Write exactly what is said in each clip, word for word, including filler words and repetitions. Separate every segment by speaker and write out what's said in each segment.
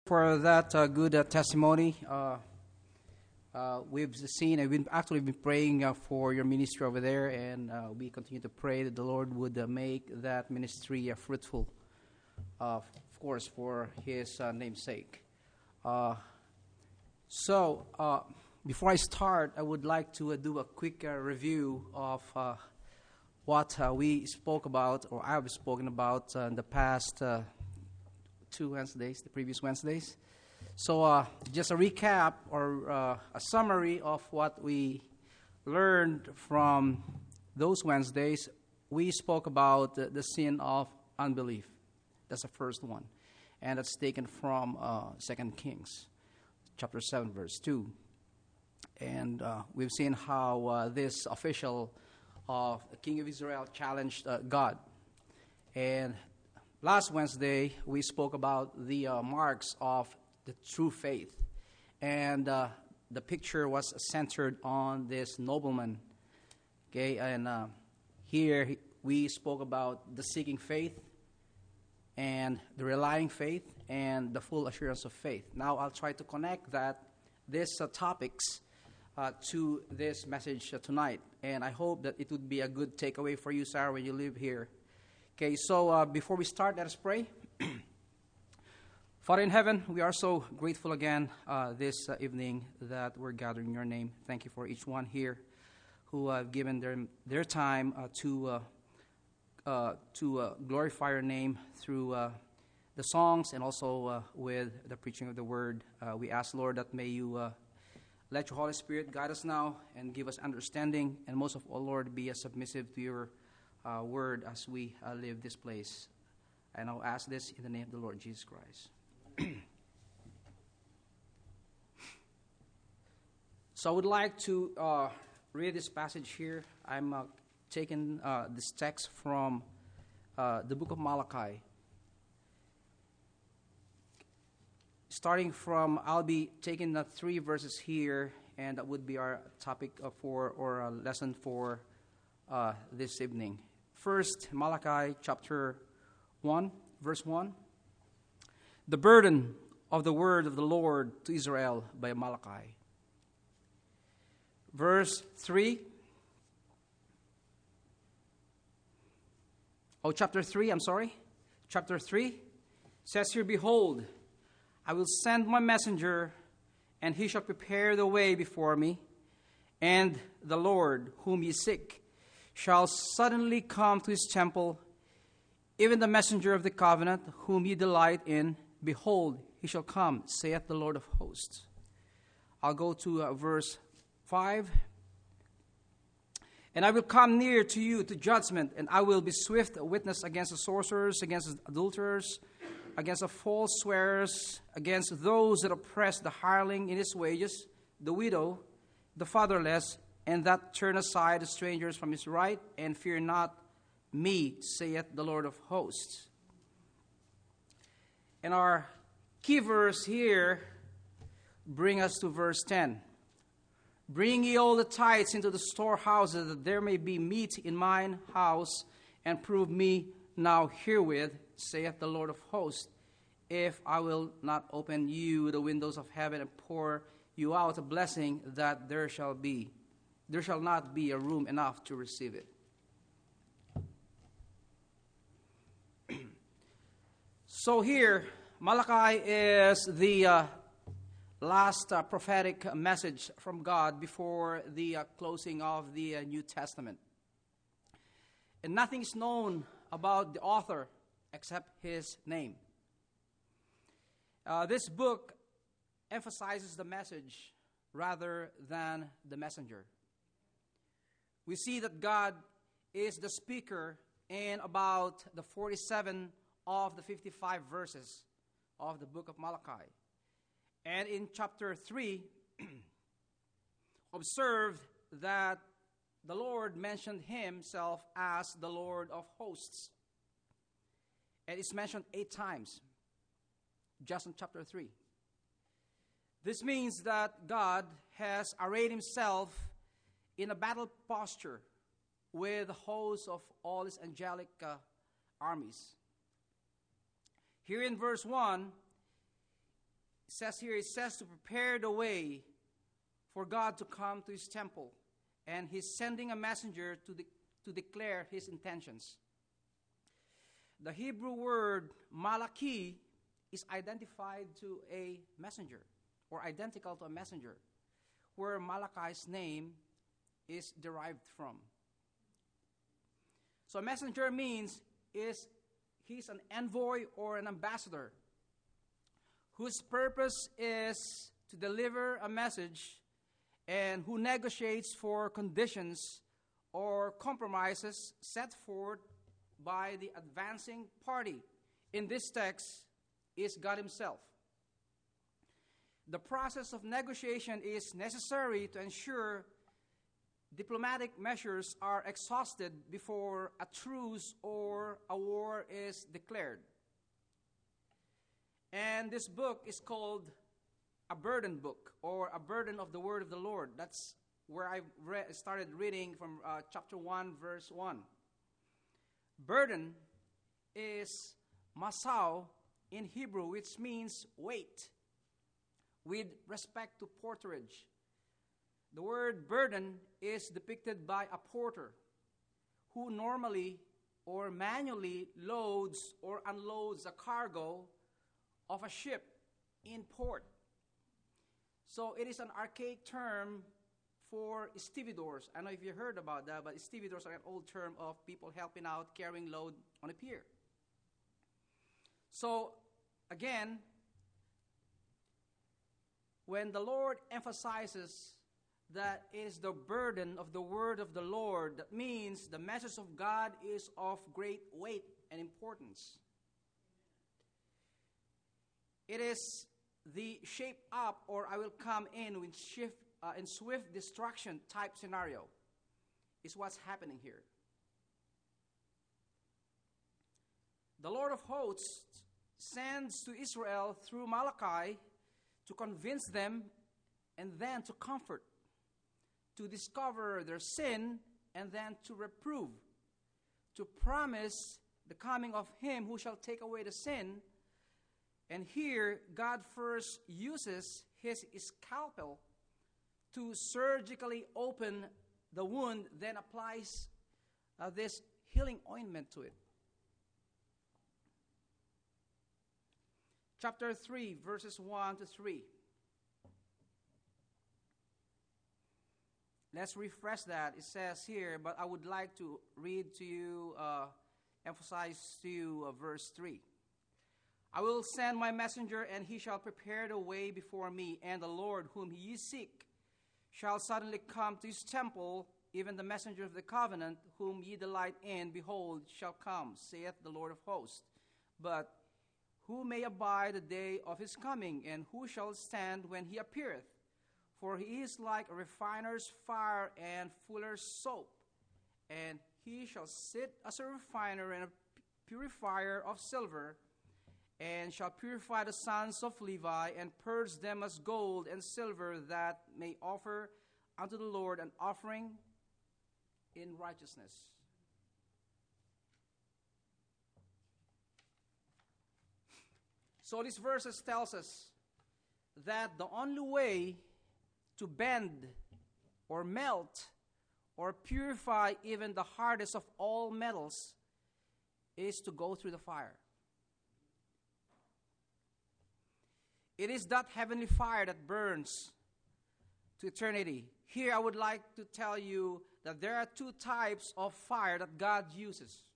Speaker 1: For that uh, good uh, testimony. Uh, uh, we've seen, I've been actually been praying uh, for your ministry over there, and uh, we continue to pray that the Lord would uh, make that ministry uh, fruitful, uh, of course, for His uh, name's sake. Uh, so, uh, before I start, I would like to uh, do a quick uh, review of uh, what uh, we spoke about, or I've spoken about uh, in the past uh, two Wednesdays, the previous Wednesdays. So uh, just a recap or uh, a summary of what we learned from those Wednesdays. We spoke about the, the sin of unbelief. That's the first one. And that's taken from uh, Second Kings, chapter seven, verse two. And uh, we've seen how uh, this official of the king of Israel challenged uh, God. And last Wednesday, we spoke about the uh, marks of the true faith. And uh, the picture was centered on this nobleman. Okay, and uh, here we spoke about the seeking faith and the relying faith and the full assurance of faith. Now I'll try to connect that, these uh, topics uh, to this message uh, tonight. And I hope that it would be a good takeaway for you, Sarah, when you live here. Okay, so uh, before we start, let us pray. Father in heaven, we are so grateful again uh, this uh, evening that we're gathering in your name. Thank you for each one here who have given their their time uh, to uh, uh, to uh, glorify your name through uh, the songs and also uh, with the preaching of the word. Uh, we ask, Lord, that may you uh, let your Holy Spirit guide us now and give us understanding, and most of all, Lord, be uh, submissive to your Uh, word as we uh, live this place. And I'll ask this in the name of the Lord Jesus Christ. So I would like to uh, read this passage here. I'm uh, taking uh, this text from uh, the book of Malachi. Starting from, I'll be taking the three verses here, and that would be our topic uh, for, or a lesson for uh, this evening. First, Malachi chapter one, verse one. The burden of the word of the Lord to Israel by Malachi. Verse three. Oh, chapter three, I'm sorry. Chapter three says here, Behold, I will send my messenger, and he shall prepare the way before me, and the Lord whom ye seek shall suddenly come to his temple, even the messenger of the covenant, whom ye delight in. Behold, he shall come, saith the Lord of hosts. I'll go to uh, verse five. And I will come near to you to judgment, and I will be swift witness against the sorcerers, against the adulterers, against the false swearers, against those that oppress the hireling in his wages, the widow, the fatherless, and that turn aside the strangers from his right, and fear not me, saith the Lord of hosts. And our key verse here bring us to verse ten. Bring ye all the tithes into the storehouses, that there may be meat in mine house, and prove me now herewith, saith the Lord of hosts, if I will not open you the windows of heaven and pour you out a blessing, that there shall be There shall not be a room enough to receive it. So here, Malachi is the uh, last uh, prophetic message from God before the uh, closing of the uh, New Testament. And nothing is known about the author except his name. Uh, this book emphasizes the message rather than the messenger. We see that God is the speaker in about the forty-seven of the fifty-five verses of the book of Malachi. And in chapter three, observe that the Lord mentioned himself as the Lord of hosts. And it's mentioned eight times, just in chapter three. This means that God has arrayed himself in a battle posture with the hosts of all his angelic uh, armies. Here in verse one, says here, it says to prepare the way for God to come to his temple. And he's sending a messenger to, de- to declare his intentions. The Hebrew word Malachi is identified to a messenger, or identical to a messenger, where Malachi's name is derived from. So a messenger means is he's an envoy or an ambassador whose purpose is to deliver a message and who negotiates for conditions or compromises set forth by the advancing party. In this text is God himself. The process of negotiation is necessary to ensure diplomatic measures are exhausted before a truce or a war is declared. And this book is called a burden book, or a burden of the word of the Lord. That's where I re- started reading from uh, chapter one, verse one. Burden is masau in Hebrew, which means weight, with respect to porterage. The word burden is depicted by a porter who normally or manually loads or unloads a cargo of a ship in port. So it is an archaic term for stevedores. I don't know if you heard about that, but stevedores are an old term of people helping out carrying load on a pier. So again, when the Lord emphasizes that it is the burden of the word of the Lord, that means the message of God is of great weight and importance. It is the shape up or I will come in with shift, uh, in swift destruction type scenario is what's happening here. The Lord of hosts sends to Israel through Malachi to convince them and then to comfort, to discover their sin and then to reprove, to promise the coming of him who shall take away the sin. And here, God first uses his scalpel to surgically open the wound, then applies uh, this healing ointment to it. Chapter three, verses one to three. Let's refresh that. It says here, but I would like to read to you, uh, emphasize to you uh, verse three. I will send my messenger, and he shall prepare the way before me, and the Lord whom ye seek shall suddenly come to his temple, even the messenger of the covenant, whom ye delight in, behold, shall come, saith the Lord of hosts. But who may abide the day of his coming, and who shall stand when he appeareth? For he is like a refiner's fire and fuller's soap, and he shall sit as a refiner and a purifier of silver, and shall purify the sons of Levi, and purge them as gold and silver, that may offer unto the Lord an offering in righteousness. So these verses tells us that the only way to bend or melt or purify even the hardest of all metals is to go through the fire. It is that heavenly fire that burns to eternity. Here I would like to tell you that there are two types of fire that God uses.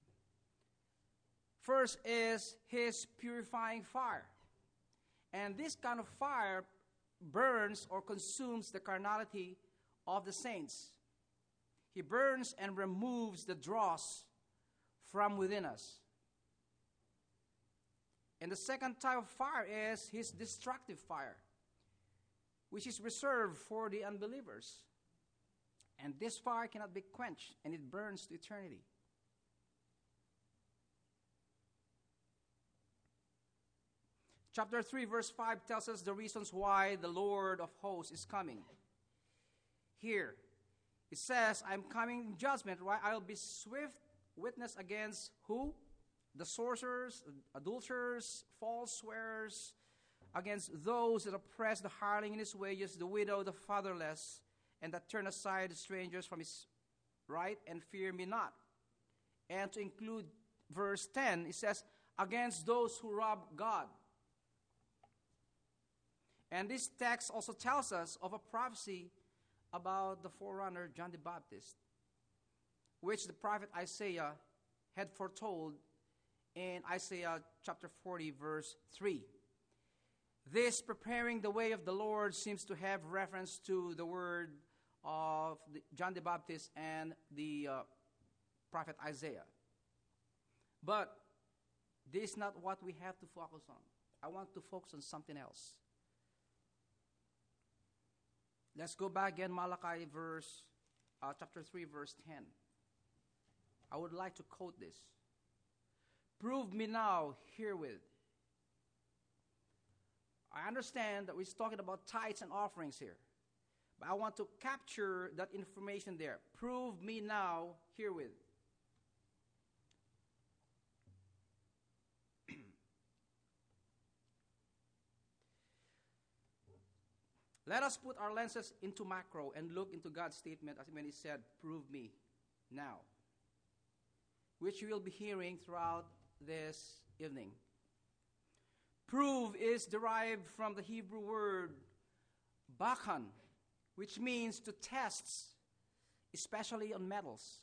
Speaker 1: First is his purifying fire. And this kind of fire burns or consumes the carnality of the saints. He burns and removes the dross from within us. And the second type of fire is his destructive fire, which is reserved for the unbelievers. And this fire cannot be quenched, and it burns to eternity. Chapter three, verse five tells us the reasons why the Lord of hosts is coming. Here, it says, I'm coming in judgment, right? I'll be swift witness against who? The sorcerers, adulterers, false swearers, against those that oppress the hireling in his wages, the widow, the fatherless, and that turn aside the strangers from his right, and fear me not. And to include verse ten, it says, against those who rob God. And this text also tells us of a prophecy about the forerunner John the Baptist, which the prophet Isaiah had foretold in Isaiah chapter forty, verse three. This preparing the way of the Lord seems to have reference to the word of the John the Baptist and the uh, prophet Isaiah. But this is not what we have to focus on. I want to focus on something else. Let's go back again, Malachi verse, uh, chapter three, verse ten. I would like to quote this. Prove me now herewith. I understand that we're talking about tithes and offerings here, but I want to capture that information there. Prove me now herewith. Let us put our lenses into macro and look into God's statement as when he said, prove me now, which you will be hearing throughout this evening. Prove is derived from the Hebrew word bakan, which means to test, especially on metals.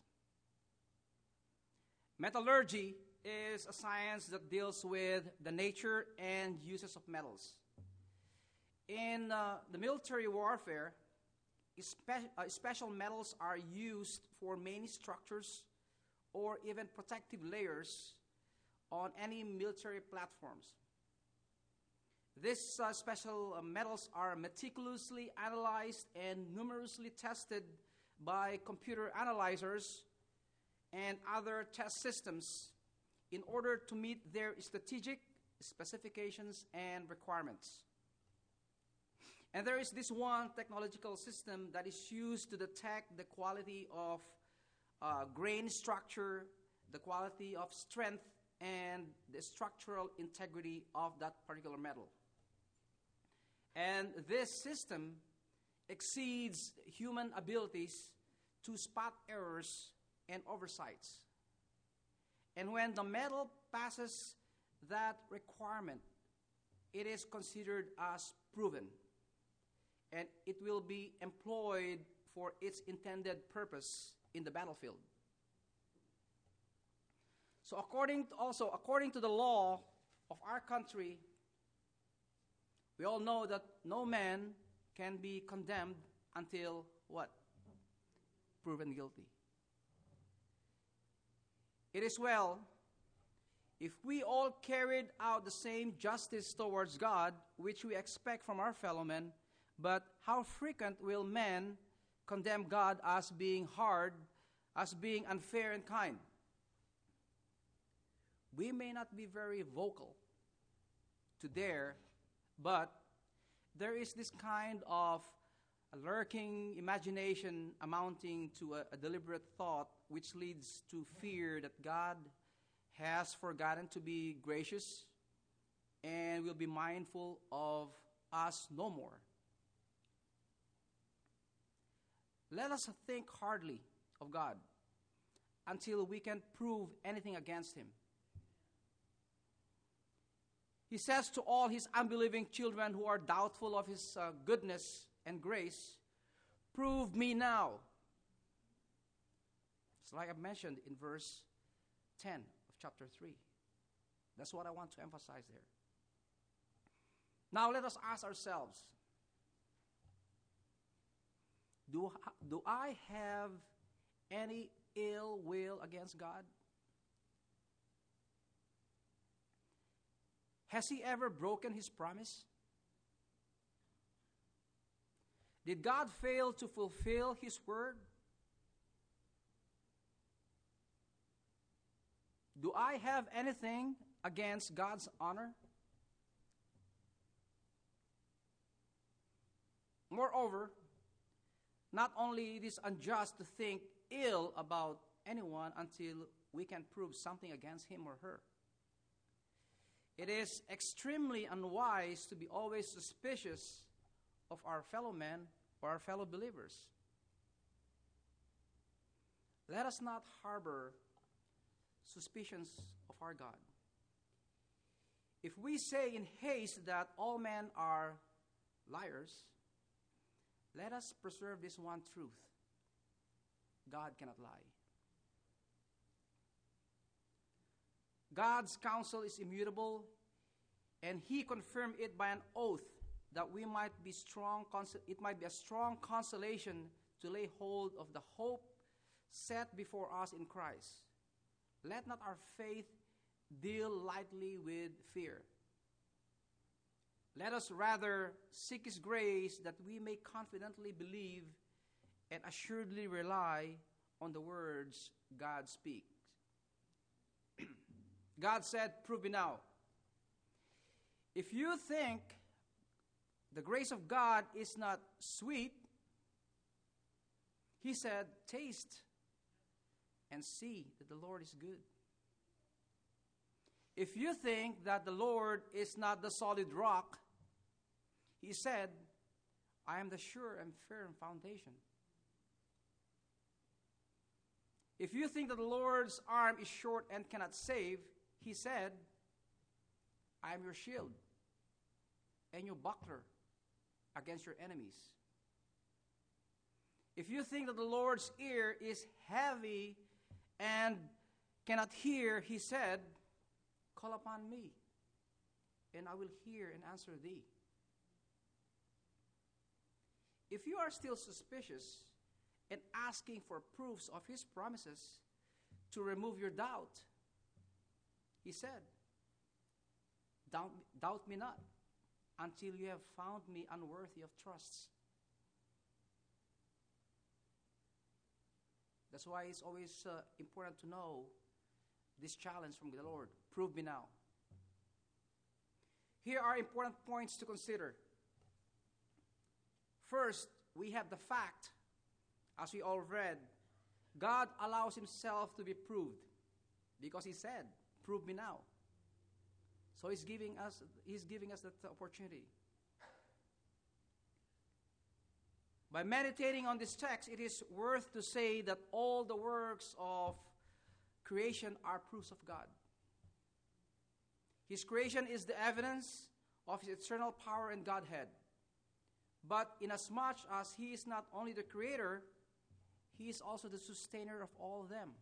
Speaker 1: Metallurgy is a science that deals with the nature and uses of metals. In uh, the military warfare, spe- uh, special metals are used for many structures or even protective layers on any military platforms. These uh, special uh, metals are meticulously analyzed and numerously tested by computer analyzers and other test systems in order to meet their strategic specifications and requirements. And there is this one technological system that is used to detect the quality of uh, grain structure, the quality of strength, and the structural integrity of that particular metal. And this system exceeds human abilities to spot errors and oversights. And when the metal passes that requirement, it is considered as proven, and it will be employed for its intended purpose in the battlefield. So according to, also according to the law of our country, we all know that no man can be condemned until what? Proven guilty. It is well if we all carried out the same justice towards God, which we expect from our fellow men, but how frequent will men condemn God as being hard, as being unfair and kind? We may not be very vocal to dare, but there is this kind of a lurking imagination amounting to a, a deliberate thought which leads to fear that God has forgotten to be gracious and will be mindful of us no more. Let us think hardly of God until we can prove anything against him. He says to all his unbelieving children who are doubtful of his uh, goodness and grace, prove me now. It's like I mentioned in verse ten of chapter three. That's what I want to emphasize there. Now let us ask ourselves, do, do I have any ill will against God? Has he ever broken his promise? Did God fail to fulfill his word? Do I have anything against God's honor? Moreover, not only it is unjust to think ill about anyone until we can prove something against him or her. It is extremely unwise to be always suspicious of our fellow men or our fellow believers. Let us not harbor suspicions of our God. If we say in haste that all men are liars, let us preserve this one truth: God cannot lie. God's counsel is immutable, and He confirmed it by an oath, that we might be strong. It might be a strong consolation to lay hold of the hope set before us in Christ. Let not our faith deal lightly with fear. Let us rather seek His grace, that we may confidently believe and assuredly rely on the words God speaks. God said, "Prove me now." If you think the grace of God is not sweet, He said, "Taste and see that the Lord is good." If you think that the Lord is not the solid rock, He said, "I am the sure and firm foundation." If you think that the Lord's arm is short and cannot save, He said, "I am your shield and your buckler against your enemies." If you think that the Lord's ear is heavy and cannot hear, He said, "Call upon me, and I will hear and answer thee." If you are still suspicious and asking for proofs of His promises to remove your doubt, He said, doubt, doubt me not until you have found me unworthy of trusts. That's why it's always uh, important to know this challenge from the Lord. Prove me now. Here are important points to consider. First, we have the fact, as we all read, God allows Himself to be proved because He said, "Prove me now." So He's giving us, He's giving us that opportunity. By meditating on this text, it is worth to say that all the works of creation are proofs of God. His creation is the evidence of His eternal power and Godhead. But inasmuch as He is not only the creator, He is also the sustainer of all of them.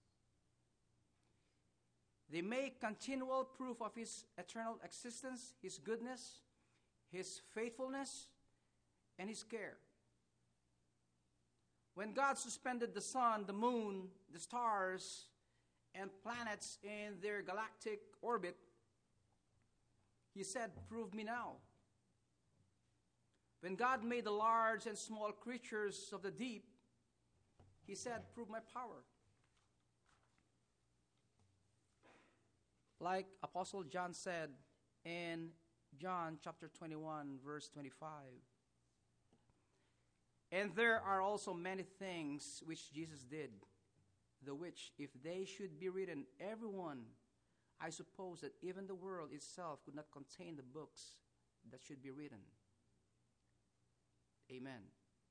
Speaker 1: They make continual proof of His eternal existence, His goodness, His faithfulness, and His care. When God suspended the sun, the moon, the stars, and planets in their galactic orbit, He said, "Prove me now." When God made the large and small creatures of the deep, He said, "Prove my power." Like Apostle John said in John chapter twenty-one, verse twenty-five, "And there are also many things which Jesus did, the which, if they should be written, every one, I suppose that even the world itself could not contain the books that should be written." Amen.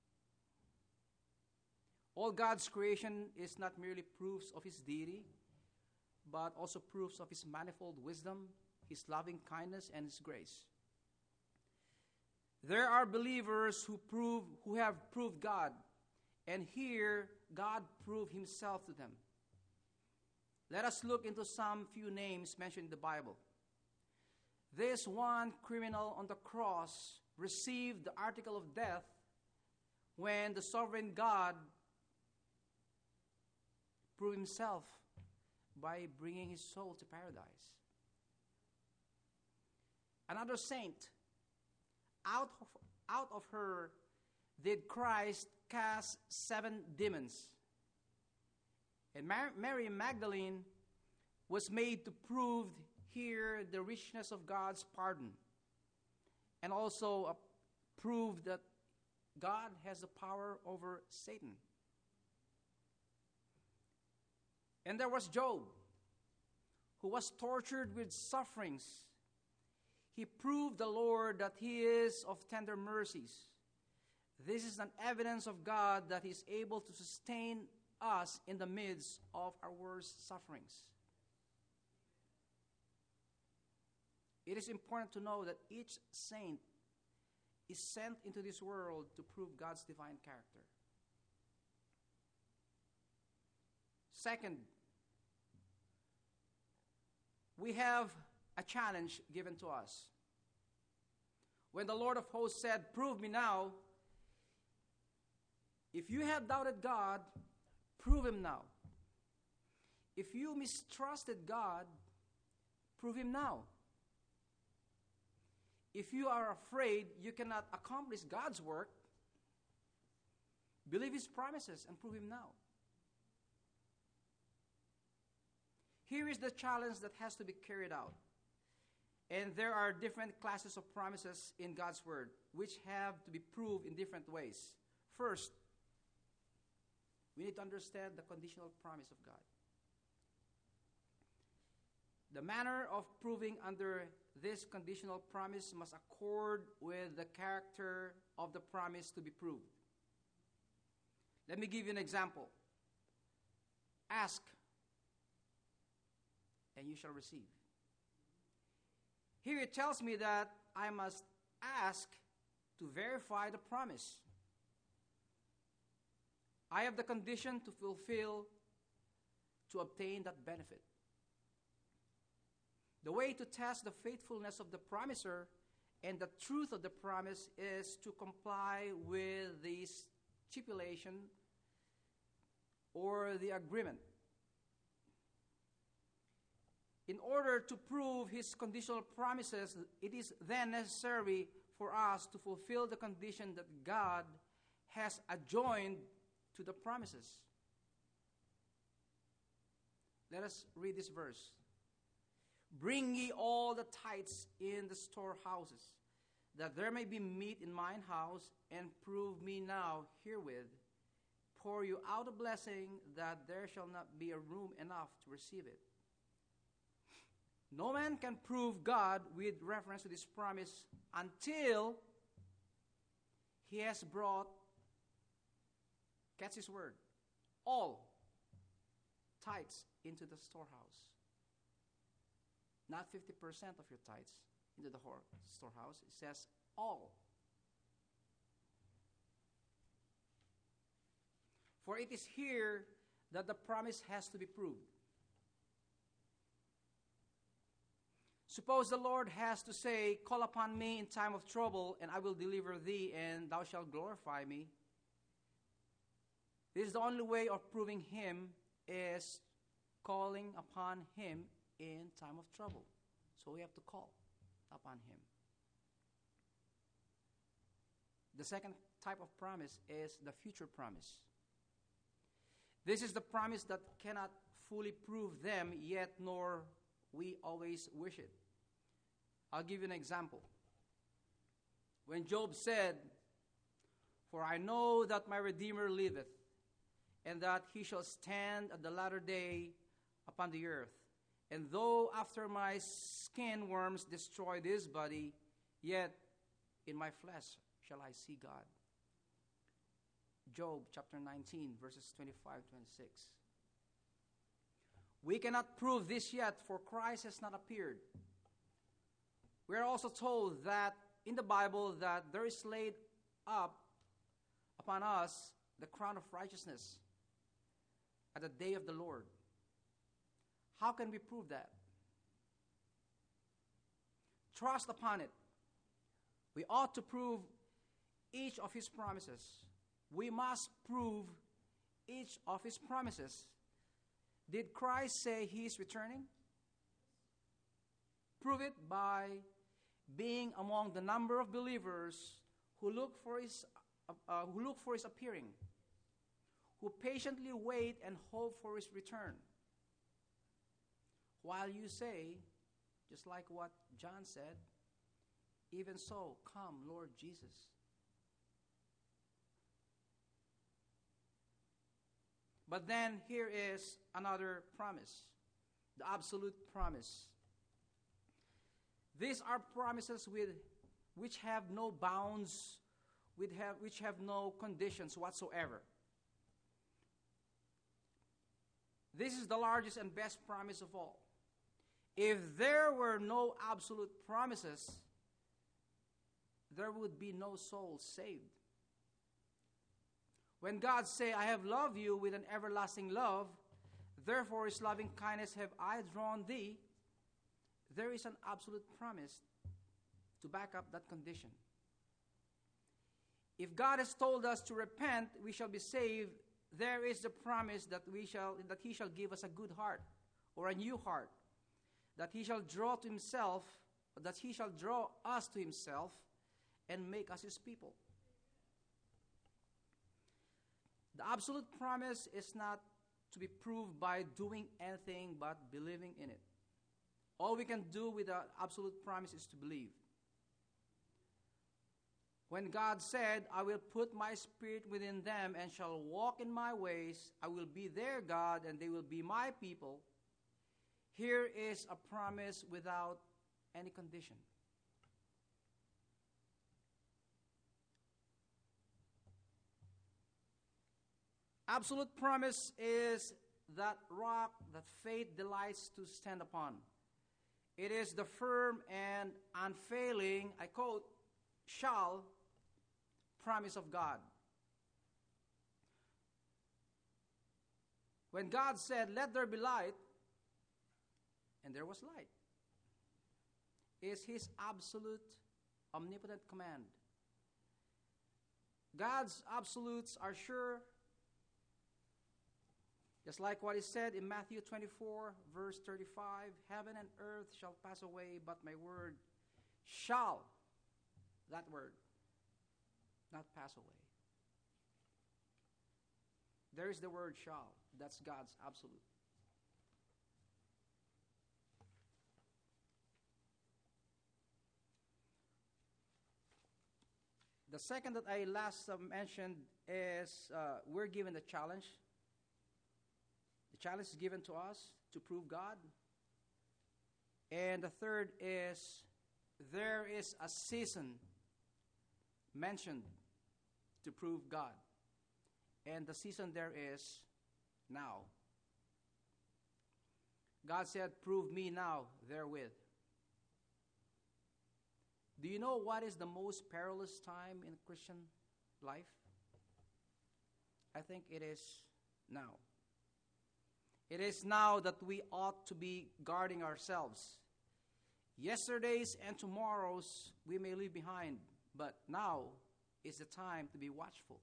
Speaker 1: All God's creation is not merely proofs of His deity, but also proofs of His manifold wisdom, His loving kindness, and His grace. There are believers who prove, who have proved God, and here God proved Himself to them. Let us look into some few names mentioned in the Bible. This one criminal on the cross received the article of death when the sovereign God proved Himself by bringing his soul to paradise. Another saint, out of, out of her did Christ cast seven demons. And Mary Magdalene was made to prove here the richness of God's pardon, and also uh, prove that God has the power over Satan. And there was Job, who was tortured with sufferings He proved the Lord that He is of tender mercies. This is an evidence of God that He is able to sustain us in the midst of our worst sufferings. It is important to know that each saint is sent into this world to prove God's divine character. Second, we have a challenge given to us. When the Lord of hosts said, "Prove me now," if you have doubted God, prove Him now. If you mistrusted God, prove Him now. If you are afraid you cannot accomplish God's work, believe His promises and prove Him now. Here is the challenge that has to be carried out. And there are different classes of promises in God's Word, which have to be proved in different ways. First, we need to understand the conditional promise of God. The manner of proving under this conditional promise must accord with the character of the promise to be proved. Let me give you an example. Ask, and you shall receive. Here it tells me that I must ask to verify the promise. I have the condition to fulfill to obtain that benefit. The way to test the faithfulness of the promiser and the truth of the promise is to comply with the stipulation or the agreement. In order to prove His conditional promises, it is then necessary for us to fulfill the condition that God has adjoined to the promises. Let us read this verse. "Bring ye all the tithes in the storehouses, that there may be meat in mine house, and prove me now herewith. Pour you out a blessing, that there shall not be a room enough to receive it." No man can prove God with reference to this promise until he has brought, catch His word, all tithes into the storehouse. Not fifty percent of your tithes into the storehouse. It says all. For it is here that the promise has to be proved. Suppose the Lord has to say, "Call upon me in time of trouble, and I will deliver thee, and thou shalt glorify me." This is the only way of proving Him, is calling upon Him in time of trouble. So we have to call upon Him. The second type of promise is the future promise. This is the promise that cannot fully prove them, yet nor we always wish it. I'll give you an example. When Job said, "For I know that my Redeemer liveth, and that He shall stand at the latter day upon the earth. And though after my skin worms destroy this body, yet in my flesh shall I see God." Job chapter nineteen, verses twenty-five to twenty-six. We cannot prove this yet, for Christ has not appeared. We are also told that in the Bible that there is laid up upon us the crown of righteousness at the day of the Lord. How can we prove that? Trust upon it. We ought to prove each of His promises. We must prove each of His promises. Did Christ say He is returning? Prove it by being among the number of believers who look for His, uh, who look for His appearing, who patiently wait and hope for His return. While you say, just like what John said, "Even so, come, Lord Jesus." But then here is another promise, the absolute promise. These are promises with, which have no bounds, which have, which have no conditions whatsoever. This is the largest and best promise of all. If there were no absolute promises, there would be no souls saved. When God say, I have loved you with an everlasting love, therefore his loving kindness have I drawn thee, there is an absolute promise to back up that condition. If God has told us to repent, we shall be saved, there is the promise that we shall that he shall give us a good heart or a new heart, that he shall draw to himself, that he shall draw us to himself and make us his people. The absolute promise is not to be proved by doing anything but believing in it. All we can do with the absolute promise is to believe. When God said, I will put my spirit within them and shall walk in my ways, I will be their God and they will be my people, here is a promise without any condition. Absolute promise is that rock that faith delights to stand upon. It is the firm and unfailing, I quote, shall promise of God. When God said, let there be light, and there was light, is his absolute, omnipotent command. God's absolutes are sure, just like what is said in Matthew twenty-four, verse thirty-five, heaven and earth shall pass away, but my word shall, that word, not pass away. There is the word shall. That's God's absolute. The second that I last uh, mentioned is uh, we're given the challenge. The challenge is given to us to prove God. And the third is there is a season mentioned to prove God. And the season there is now. God said, prove me now therewith. Do you know what is the most perilous time in Christian life? I think it is now. It is now that we ought to be guarding ourselves. Yesterdays and tomorrows we may leave behind, but now is the time to be watchful.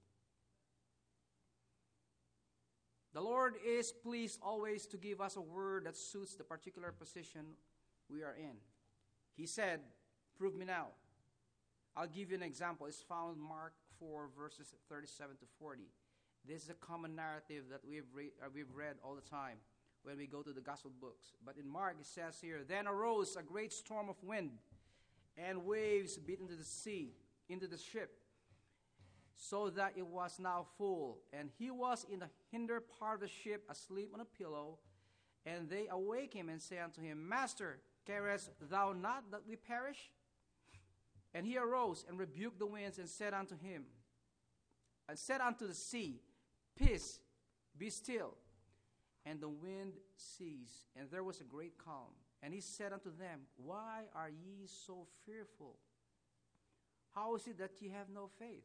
Speaker 1: The Lord is pleased always to give us a word that suits the particular position we are in. He said, prove me now. I'll give you an example. It's found in Mark four, verses thirty-seven to forty. This is a common narrative that we've, re- uh, we've read all the time when we go to the gospel books. But in Mark it says here, then arose a great storm of wind, and waves beat into the sea, into the ship, so that it was now full. And he was in the hinder part of the ship, asleep on a pillow. And they awake him and say unto him, Master, carest thou not that we perish? And he arose and rebuked the winds and said unto him, and said unto the sea, Peace, be still. And the wind ceased, and there was a great calm. And he said unto them, Why are ye so fearful? How is it that ye have no faith?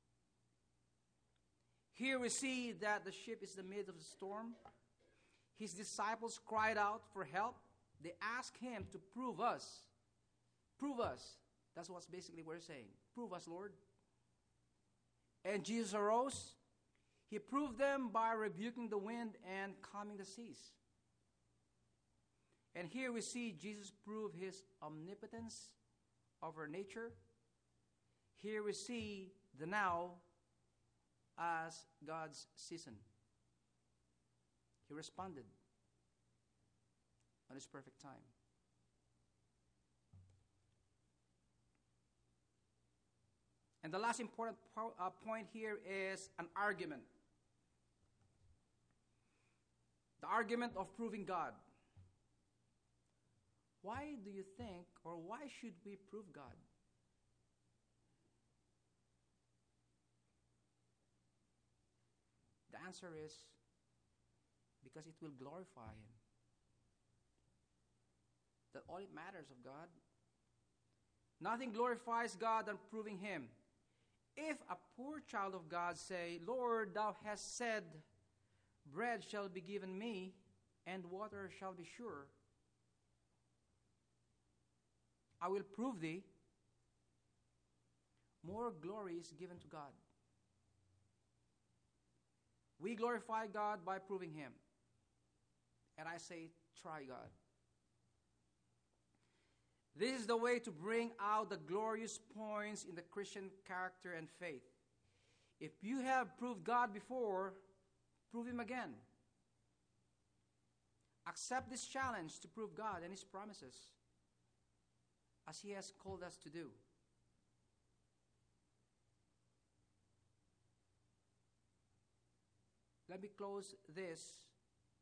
Speaker 1: Here we see that the ship is in the midst of the storm. His disciples cried out for help. They asked him to prove us. Prove us. That's what's basically we're saying. Prove us, Lord. And Jesus arose. He proved them by rebuking the wind and calming the seas. And here we see Jesus prove his omnipotence over nature. Here we see the now as God's season. He responded on his perfect time. And the last important po- uh, point here is an argument. The argument of proving God. Why do you think, or why should we prove God? The answer is because it will glorify Him. That all it matters of God. Nothing glorifies God than proving Him. If a poor child of God say, Lord, thou hast said, bread shall be given me, and water shall be sure, I will prove thee, more glory is given to God. We glorify God by proving Him. And I say, try God. This is the way to bring out the glorious points in the Christian character and faith. If you have proved God before, prove Him again. Accept this challenge to prove God and His promises, as He has called us to do. Let me close this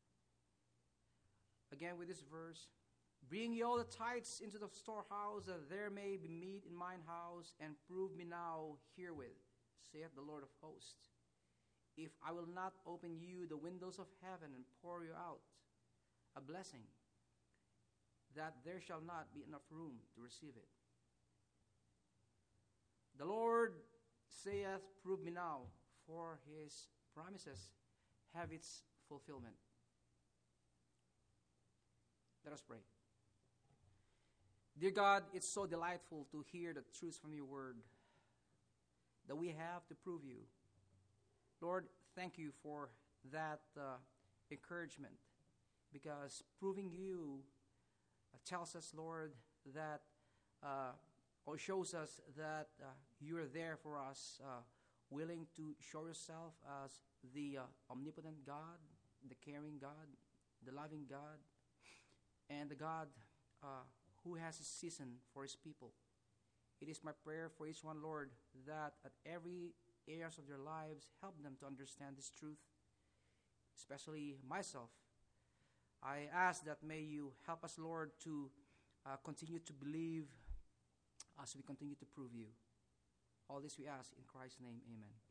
Speaker 1: again with this verse. Bring ye all the tithes into the storehouse, that there may be meat in mine house, and prove me now herewith, saith the Lord of hosts, if I will not open you the windows of heaven and pour you out a blessing, that there shall not be enough room to receive it. The Lord saith, prove me now, for His promises have its fulfillment. Let us pray. Dear God, it's so delightful to hear the truths from your word that we have to prove you. Lord, thank you for that uh, encouragement, because proving you uh, tells us, Lord, that uh, or shows us that uh, you are there for us, uh, willing to show yourself as the uh, omnipotent God, the caring God, the loving God, and the God uh, who has a season for His people. It is my prayer for each one, Lord, that at every areas of their lives, help them to understand this truth, especially myself. I ask that may you help us, Lord, to uh, continue to believe as we continue to prove you. All this we ask in Christ's name, amen.